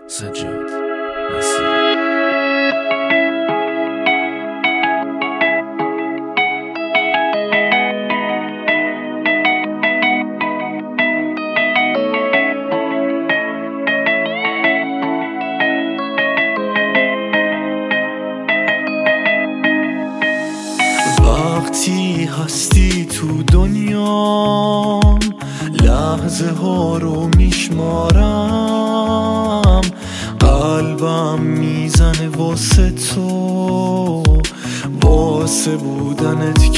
سجاد نصیر. وقتی هستی تو دنیام لحظه ها رو میشمارم، قلبم میزنه واسه تو، واسه بودنت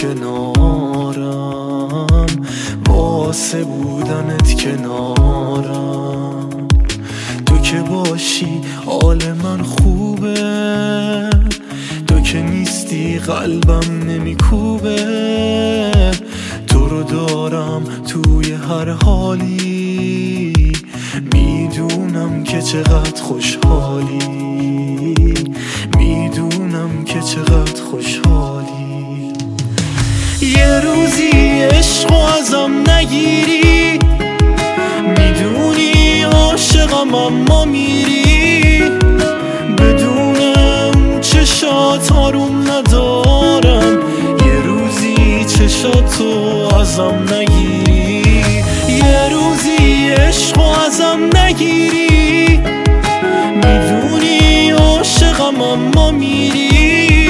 کنارم، واسه بودنت کنارم. تو که باشی حال من خوبه، تو که نیستی قلبم نمیکوبه. تو رو دارم توی هر حالی، میدونم که چقدر خوشحالی، میدونم که چقدر خوشحالی. یه روزی عشقو ازم نگیری، میدونی عاشقم اما میری، بدونم چشات آروم ندارم. یه روزی چشاتو ازم نگیری، یه روزی عشقو ازم نگیری، میدونی عاشقم اما میری،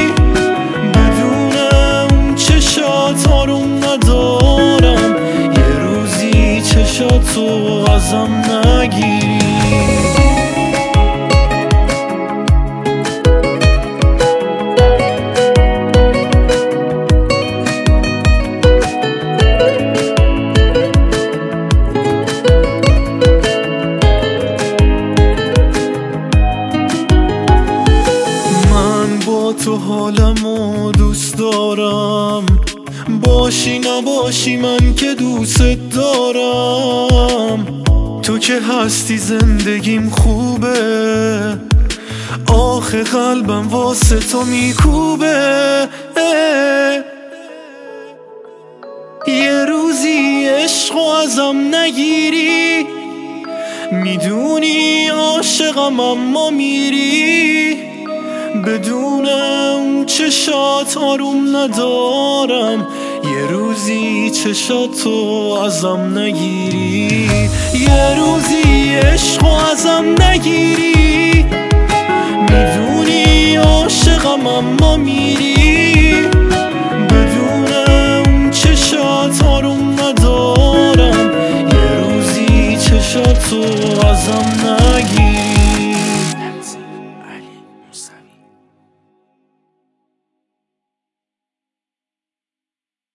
بدونم چشات آروم ندارم. یه روزی چشاتو ازم نگیری. تو حالمو دوست دارم، باشی نباشی من که دوست دارم. تو که هستی زندگیم خوبه، آخه قلبم واسه تو میکوبه. یه روزی عشقو ازم نگیری، میدونی عاشقم اما میری، بدونم چشات آروم ندارم. یه روزی چشاتو ازم نگیری، یه روزی عشقو ازم نگیری، میدونی عاشقم اما میری، بدونم چشات آروم ندارم. یه روزی چشاتو ازم نگیری.